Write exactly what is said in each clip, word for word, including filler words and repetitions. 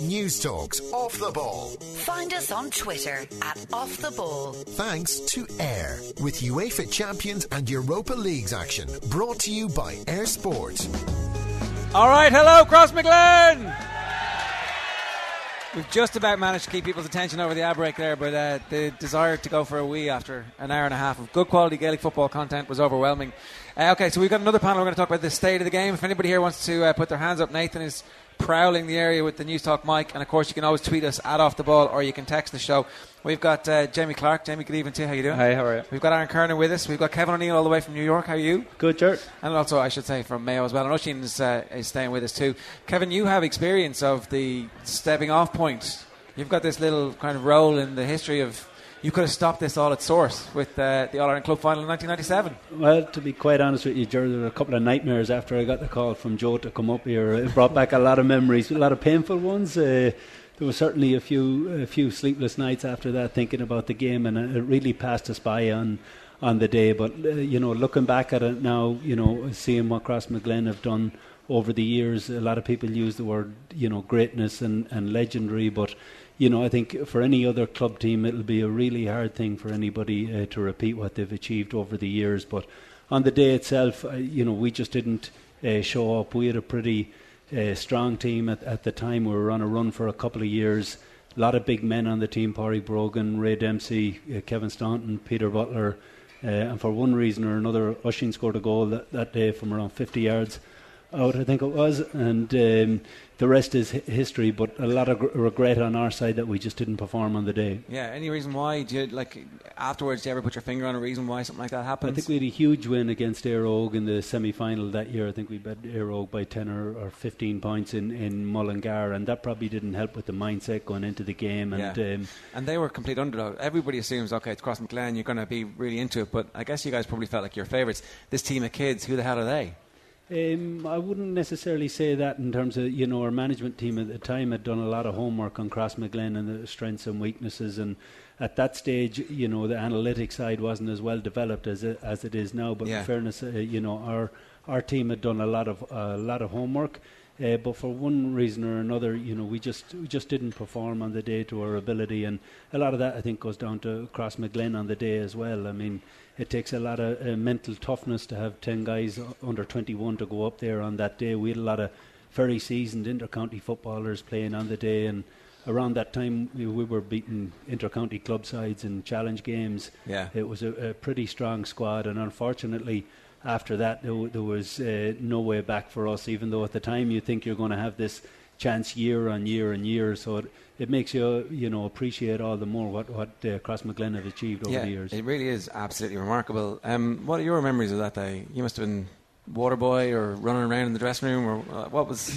Newstalk's Off the Ball. Find us on Twitter at Off the Ball. Thanks to Air, with UEFA Champions and Europa Leagues action. Brought to you by Air Sport. All right, hello, Crossmaglen! We've just about managed to keep people's attention over the ad break there, but uh, the desire to go for a wee after an hour and a half of good quality Gaelic football content was overwhelming. Uh, okay, so we've got another panel. We're going to talk about the state of the game. If anybody here wants to uh, put their hands up, Nathan is prowling the area with the News Talk mic, and of course you can always tweet us at Off the Ball, or you can text the show. We've got uh, Jamie Clark. Jamie, good evening to you. How you doing? Hi, how are you? We've got Aaron Kernan with us. We've got Kevin O'Neill all the way from New York. How are you? Good, sure. And also, I should say, from Mayo as well. And Oisin is, uh, is staying with us too. Kevin, you have experience of the stepping off point. You've got this little kind of role in the history of, you could have stopped this all at source with uh, the All-Ireland Club final in nineteen ninety-seven. Well, to be quite honest with you, Ger, there were a couple of nightmares after I got the call from Joe to come up here. It brought back a lot of memories, a lot of painful ones. Uh, there was certainly a few a few sleepless nights after that thinking about the game, and it really passed us by on on the day. But, uh, you know, looking back at it now, you know, seeing what Crossmaglen have done over the years, a lot of people use the word, you know, greatness and, and legendary, but you know, I think for any other club team, it'll be a really hard thing for anybody uh, to repeat what they've achieved over the years. But on the day itself, uh, you know, we just didn't uh, show up. We had a pretty uh, strong team at, at the time. We were on a run for a couple of years. A lot of big men on the team: Pádraig Brogan, Ray Dempsey, uh, Kevin Staunton, Peter Butler. Uh, and for one reason or another, Oisin scored a goal that, that day from around fifty yards out, I think it was, and um, the rest is hi- history. But a lot of gr- regret on our side that we just didn't perform on the day. Yeah, any reason why? Do you, like, afterwards, do you ever put your finger on a reason why something like that happens? I think we had a huge win against Éire Óg in the semi-final that year. I think we beat Éire Óg by ten or, or fifteen points in, in Mullingar, and that probably didn't help with the mindset going into the game. And yeah. um, and they were complete underdogs. Everybody assumes, okay, it's Crossmaglen, you're going to be really into it, but I guess you guys probably felt like your favourites. This team of kids, who the hell are they? Um, I wouldn't necessarily say that in terms of, you know, our management team at the time had done a lot of homework on Crossmaglen and the strengths and weaknesses, and at that stage, you know, the analytic side wasn't as well developed as it, as it is now. But yeah. in fairness, uh, you know, our our team had done a lot of a uh, lot of homework, uh, but for one reason or another, you know, we just we just didn't perform on the day to our ability, and a lot of that I think goes down to Crossmaglen on the day as well. I mean, it takes a lot of uh, mental toughness to have ten guys under twenty-one to go up there on that day. We had a lot of very seasoned inter-county footballers playing on the day, and around that time we, we were beating inter-county club sides in challenge games. Yeah. It was a, a pretty strong squad, and unfortunately after that there, w- there was uh, no way back for us, even though at the time you think you're going to have this chance year on year and year. So it, it makes you, you know, appreciate all the more what, what uh, Crossmaglen have achieved over yeah, the years. It really is absolutely remarkable. Um, what are your memories of that day? You must have been water boy or running around in the dressing room, or uh, what was...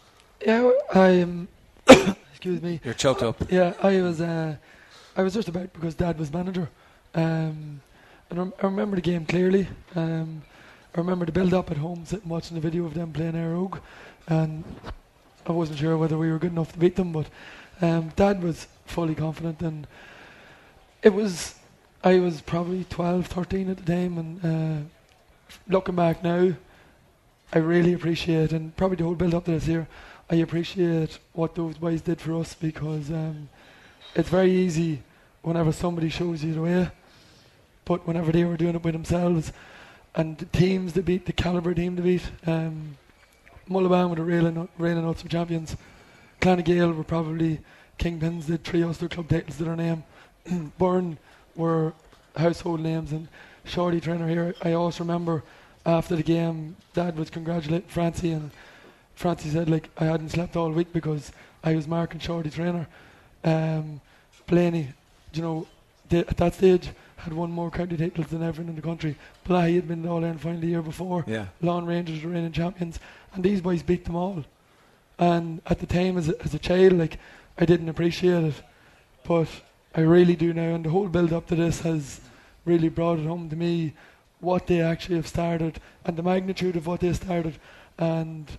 Yeah, I um, excuse me. You're choked up. Yeah, I was uh, I was just about because Dad was manager. Um, and rem- I remember the game clearly. Um, I remember the build-up at home, sitting watching the video of them playing Éire Óg, and I wasn't sure whether we were good enough to beat them, but um, Dad was fully confident, and it was, I was probably twelve, thirteen at the time, and uh, looking back now, I really appreciate, and probably the whole build-up to this year, I appreciate what those boys did for us, because um, it's very easy whenever somebody shows you the way, but whenever they were doing it by themselves, and the teams they beat, the calibre team to beat, um, Mullaban were the reigning, reigning Ulster champions. Clonagale were probably kingpins, did three Ulster club titles to their name. Burn were household names, and Shorty trainer here, I always remember after the game, Dad was congratulating Francie, and Francie said, like, I hadn't slept all week because I was marking Shorty trainer. Um, Blaney, you know, they, at that stage had won more county titles than everyone in the country. Blahy had been in the All-Ireland final the year before. Yeah. Lawn Rangers were reigning champions, and these boys beat them all. And at the time, as a, as a child, like, I didn't appreciate it, but I really do now. And the whole build-up to this has really brought it home to me what they actually have started and the magnitude of what they started. And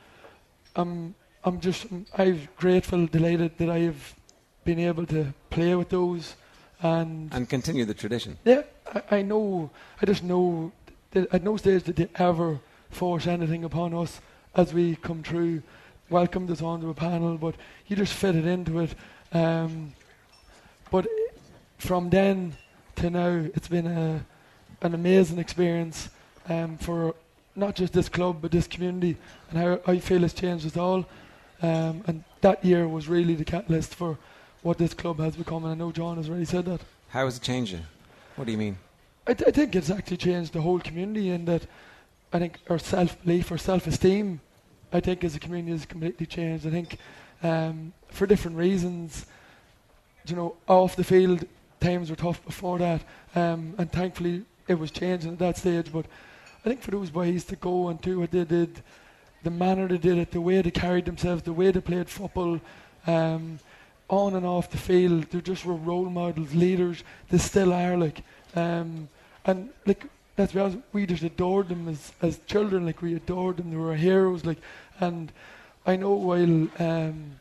I'm I'm just I'm grateful, delighted that I have been able to play with those and and continue the tradition. Yeah, I, I know. I just know that at no stage did they ever force anything upon us as we come through. welcomed us onto a panel, but you just fitted into it. Um, but from then to now, it's been a, an amazing experience um, for not just this club, but this community, and how I feel it's changed us all. Um, and that year was really the catalyst for what this club has become, and I know John has already said that. How has it changed you? What do you mean? I, th- I think it's actually changed the whole community, in that I think our self-belief, our self-esteem, I think as a community has completely changed. I think um, for different reasons, you know, off the field, times were tough before that, um, and thankfully it was changing at that stage. But I think for those boys to go and do what they did, the manner they did it, the way they carried themselves, the way they played football, um, on and off the field, they just were role models, leaders. They still are, like, um, and like, let's be honest, we just adored them as as children. Like, we adored them. They were our heroes. Like, and I know while um,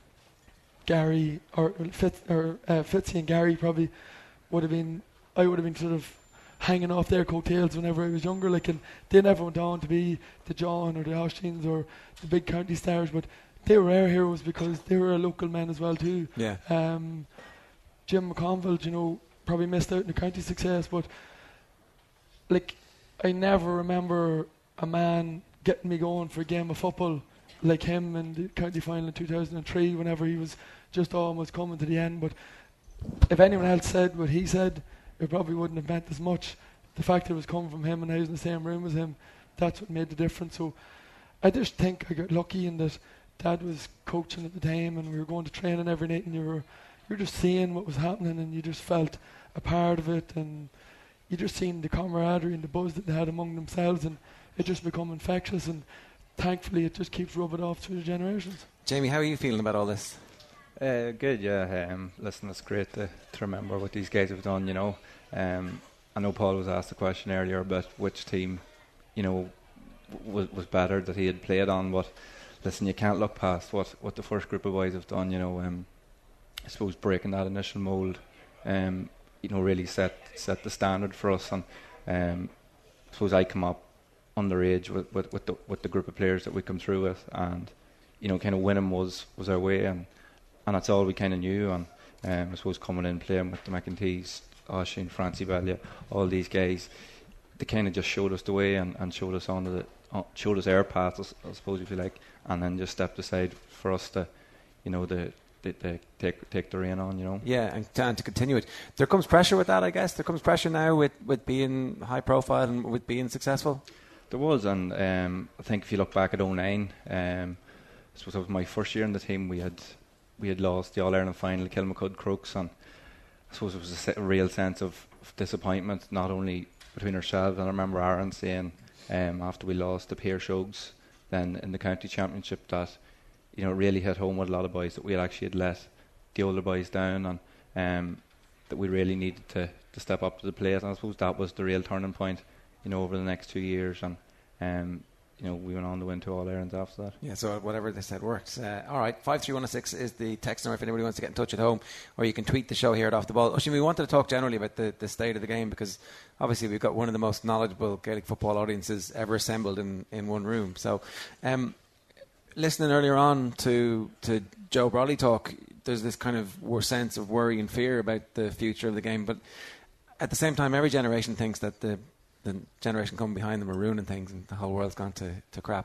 Gary or Fitz or uh, Fitzy and Gary probably would have been, I would have been sort of hanging off their coattails whenever I was younger. Like, and they never went on to be the John or the Aushtins or the big county stars, but they were our heroes because they were our local men as well too. Yeah. Um, Jim McConville, you know, probably missed out in the county success, but like, I never remember a man getting me going for a game of football like him in the county final in two thousand three, whenever he was just almost coming to the end. But if anyone else said what he said, it probably wouldn't have meant as much. The fact that it was coming from him and I was in the same room as him, that's what made the difference. So I just think I got lucky in that Dad was coaching at the time, and we were going to training every night, and you were you're just seeing what was happening, and you just felt a part of it, and you just seen the camaraderie and the buzz that they had among themselves, and it just become infectious, and thankfully it just keeps rubbing off through the generations. Jamie, how are you feeling about all this? Uh, good, yeah. Um, listen, it's great to, to remember what these guys have done, you know. Um, I know Paul was asked a question earlier about which team, you know, w- was better that he had played on, but listen, you can't look past what, what the first group of boys have done, you know. Um, I suppose breaking that initial mould, um, you know, really set set the standard for us. And um, I suppose I come up underage with, with, with, the, with the group of players that we come through with, and, you know, kind of winning was, was our way, and and that's all we kind of knew. And um, I suppose coming in playing with the McEntees, Oisín, Francie Belia, all these guys, they kind of just showed us the way and, and showed us on the uh, showed us our path, I suppose, if you like, and then just stepped aside for us to, you know, the, the, the take take the rein on, you know. Yeah, and to, and to continue it. There comes pressure with that, I guess. There comes pressure now with, with being high profile and with being successful. There was, and um, I think if you look back at oh nine, um, I suppose it was my first year in the team. We had we had lost the All Ireland final, Kilmacud Crooks, and I suppose it was a, se- a real sense of, of disappointment, not only between ourselves. And I remember Aaron saying um, after we lost the Peer Shogs, then in the county championship, that, you know, it really hit home with a lot of boys that we had actually had let the older boys down, and um, that we really needed to, to step up to the plate. And I suppose that was the real turning point, you know, over the next two years. And um, you know, we went on to win two All Irelands after that. Yeah, so whatever they said works. Uh, all right, five three one six is the text number if anybody wants to get in touch at home, or you can tweet the show here at Off the Ball. Oisín, we wanted to talk generally about the, the state of the game, because obviously we've got one of the most knowledgeable Gaelic football audiences ever assembled in, in one room. So um, listening earlier on to, to Joe Brolly talk, there's this kind of wor- sense of worry and fear about the future of the game, but at the same time every generation thinks that the the generation coming behind them are ruining things and the whole world's gone to, to crap.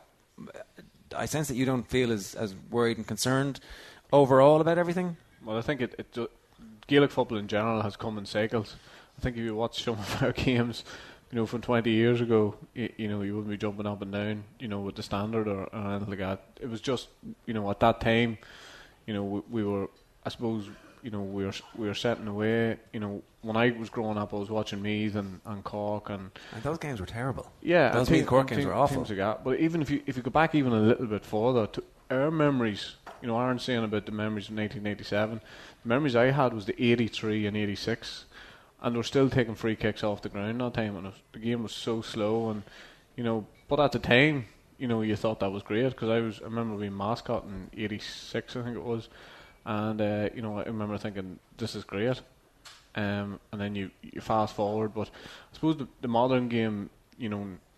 I sense that you don't feel as, as worried and concerned overall about everything. Well, I think it, it uh, Gaelic football in general has come in cycles. I think if you watch some of our games, you know, from twenty years ago, you, you know, you wouldn't be jumping up and down, you know, with the standard or, or anything like that. It was just, you know, at that time, you know, we, we were, I suppose, you know, we were we were setting away. You know, when I was growing up, I was watching Meath and, and Cork, and and those games were terrible. Yeah, those Meath and Cork games were awful. Like that. But even if you if you go back even a little bit further to our memories, you know, Aaron's saying about the memories of nineteen eighty-seven. The memories I had was the eighty-three and eighty-six, and they were still taking free kicks off the ground that time, and it was, the game was so slow, and you know, but at the time, you know, you thought that was great, because I was I remember being mascot in eighty-six, I think it was. And uh, you know, I remember thinking, this is great. Um, and then you, you fast forward, but I suppose the, the modern game, you know,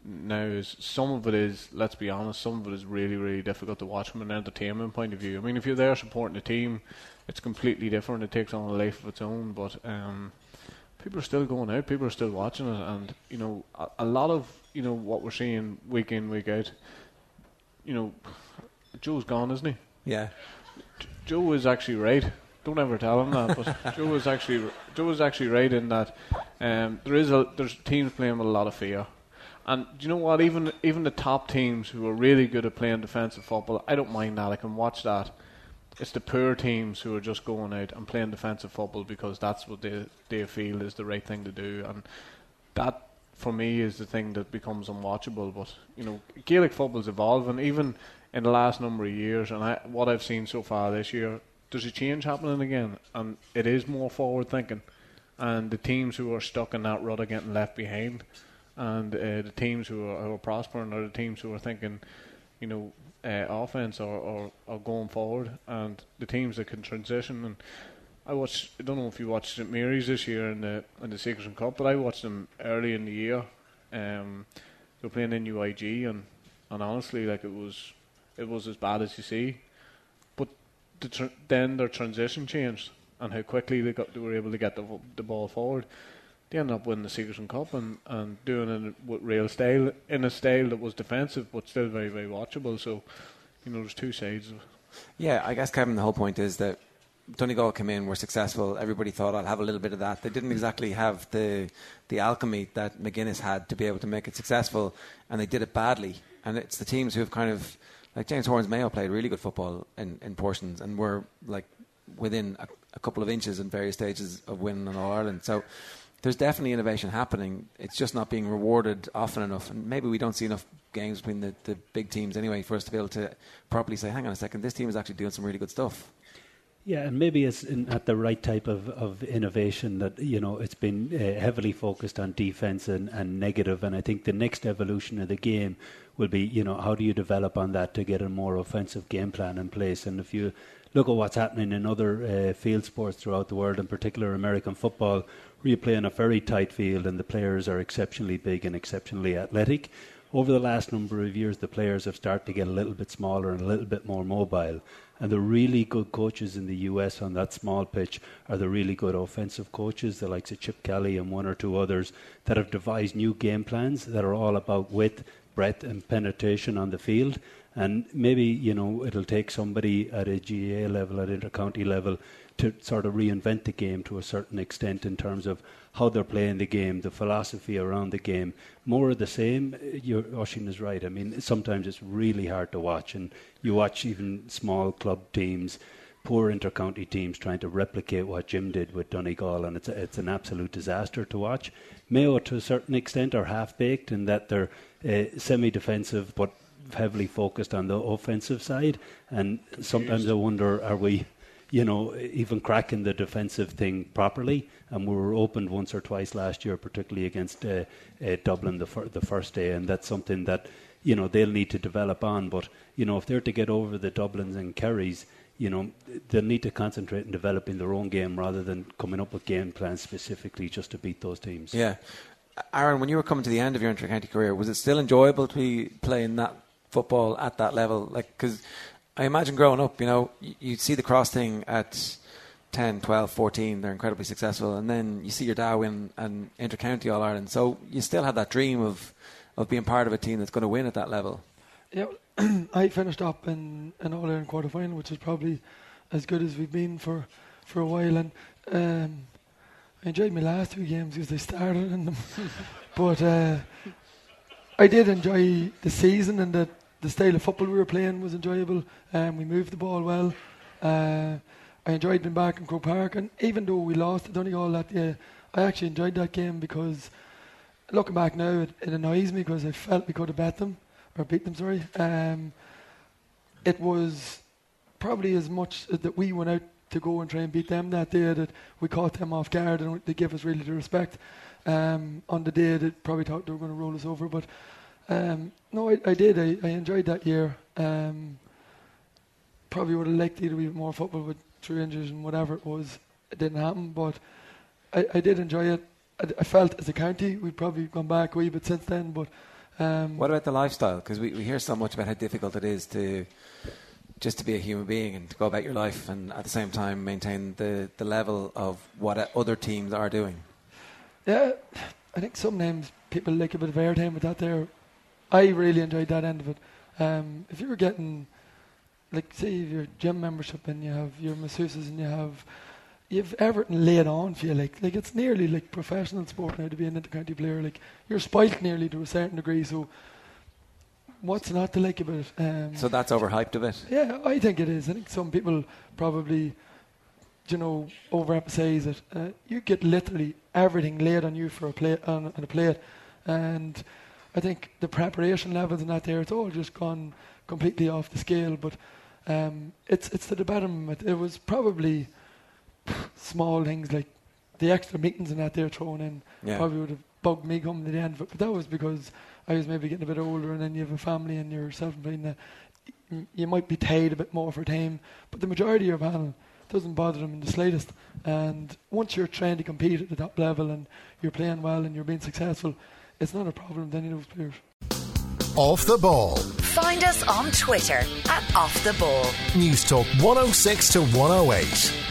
now is some of it is, let's be honest, some of it is really, really difficult to watch from an entertainment point of view. I mean, if you're there supporting the team, it's completely different. It takes on a life of its own. But um, people are still going out. People are still watching it, and you know, a, a lot of you know what we're seeing week in, week out. You know, Joe's gone, isn't he? Yeah. Joe is actually right. Don't ever tell him that, but Joe is actually Joe is actually right in that um, there is a there's teams playing with a lot of fear, and do you know what? Even even the top teams who are really good at playing defensive football, I don't mind that. I can watch that. It's the poor teams who are just going out and playing defensive football because that's what they they feel is the right thing to do, and that for me is the thing that becomes unwatchable. But you know, Gaelic football's evolving even in the last number of years, and I, what I've seen so far this year. There's a change happening again, and it is more forward thinking, and the teams who are stuck in that rut are getting left behind, and uh, the teams who are, who are prospering are the teams who are thinking, you know, uh, offense or, or, or going forward, and the teams that can transition. And I watched, I don't know if you watched Saint Mary's this year in the in the Secret Cup, but I watched them early in the year. Um, they were playing in U I G, and, and honestly, like it was it was as bad as you see. The tr- then their transition changed, and how quickly they got they were able to get the the ball forward. They ended up winning the Secret Cup and, and doing it with real style, in a style that was defensive but still very, very watchable. So, you know, there's two sides of it. Yeah, I guess, Kevin, the whole point is that Donegal came in, were successful. Everybody thought I'll have a little bit of that. They didn't exactly have the the alchemy that McGuinness had to be able to make it successful, and they did it badly. And it's the teams who have kind of, like James Horan's Mayo played really good football in, in portions and were like within a, a couple of inches in various stages of winning an All-Ireland. So there's definitely innovation happening. It's just not being rewarded often enough. And maybe we don't see enough games between the, the big teams anyway for us to be able to properly say, hang on a second, this team is actually doing some really good stuff. Yeah, and maybe it's in, at the right type of, of innovation that, you know, it's been uh, heavily focused on defence and, and negative, and I think the next evolution of the game will be, you know, how do you develop on that to get a more offensive game plan in place. And if you look at what's happening in other uh, field sports throughout the world, in particular American football, where you play in a very tight field and the players are exceptionally big and exceptionally athletic, over the last number of years the players have started to get a little bit smaller and a little bit more mobile. And the really good coaches in the U S on that small pitch are the really good offensive coaches, the likes of Chip Kelly and one or two others, that have devised new game plans that are all about width, breadth and penetration on the field. And maybe, you know, it'll take somebody at a G A A level, at inter-county level, to sort of reinvent the game to a certain extent in terms of how they're playing the game, the philosophy around the game. More of the same. Your Oisín is right. I mean, sometimes it's really hard to watch, and you watch even small club teams, poor inter-county teams trying to replicate what Jim did with Donegal, and it's a, it's an absolute disaster to watch. Mayo, to a certain extent, are half-baked in that they're uh, semi-defensive but heavily focused on the offensive side, and sometimes I wonder, are we, you know, even cracking the defensive thing properly? And we were opened once or twice last year, particularly against uh, uh, Dublin the, fir- the first day, and that's something that, you know, they'll need to develop on. But, you know, if they're to get over the Dublins and Kerrys, you know, they'll need to concentrate on developing their own game rather than coming up with game plans specifically just to beat those teams. Yeah. Aaron, when you were coming to the end of your inter-county career, was it still enjoyable to be playing that football at that level? Like, because I imagine growing up, you know, you, you see the cross thing at ten, twelve, fourteen, they're incredibly successful, and then you see your dad win an inter-county All-Ireland, so you still have that dream of, of being part of a team that's going to win at that level. Yeah, I finished up in an All-Ireland quarter-final, which is probably as good as we've been for, for a while, and um, I enjoyed my last two games because they started in them, but uh, I did enjoy the season, and the, the style of football we were playing was enjoyable, and um, we moved the ball well. Uh, I enjoyed being back in Croke Park, and even though we lost to Donegal that day, I actually enjoyed that game because, looking back now, it, it annoys me because I felt we could have bet them, or beat them, sorry. Um, it was probably as much as that we went out to go and try and beat them that day that we caught them off guard, and they gave us really the respect. Um, on the day they probably thought they were going to roll us over, but um, no, I, I did. I, I enjoyed that year. Um, probably would have liked either a wee bit more football with through injuries and whatever it was. It didn't happen, but I, I did enjoy it. I, I felt as a county we'd probably gone back a wee bit since then, but Um, What about the lifestyle? Because we, we hear so much about how difficult it is to just to be a human being and to go about your life and at the same time maintain the, the level of what other teams are doing. Yeah, I think sometimes people like a bit of airtime with that there. I really enjoyed that end of it. Um, if you were getting, like, say, your gym membership and you have your masseuses and you have you've everything laid on for you, like, like it's nearly like professional sport now to be an inter-county player. Like, you're spoilt nearly to a certain degree, so what's not to like about it? Um, so that's overhyped a bit? Yeah, I think it is. I think some people probably, you know, overemphasize it. Uh, you get literally everything laid on you for a plate, on, on a plate, and I think the preparation levels and that there, it's all just gone completely off the scale. But um, it's it's to the betterment. It was probably small things like the extra meetings and that they're thrown in. Yeah. Probably would have bugged me coming to the end of it. But that was because I was maybe getting a bit older, and then you have a family and you're self-employed. And uh, you might be tied a bit more for time. But the majority of your panel doesn't bother them in the slightest. And once you're trying to compete at the top level and you're playing well and you're being successful, it's not a problem with any of those players. Off the Ball. Find us on Twitter at Off the Ball. News Talk one oh six to one oh eight.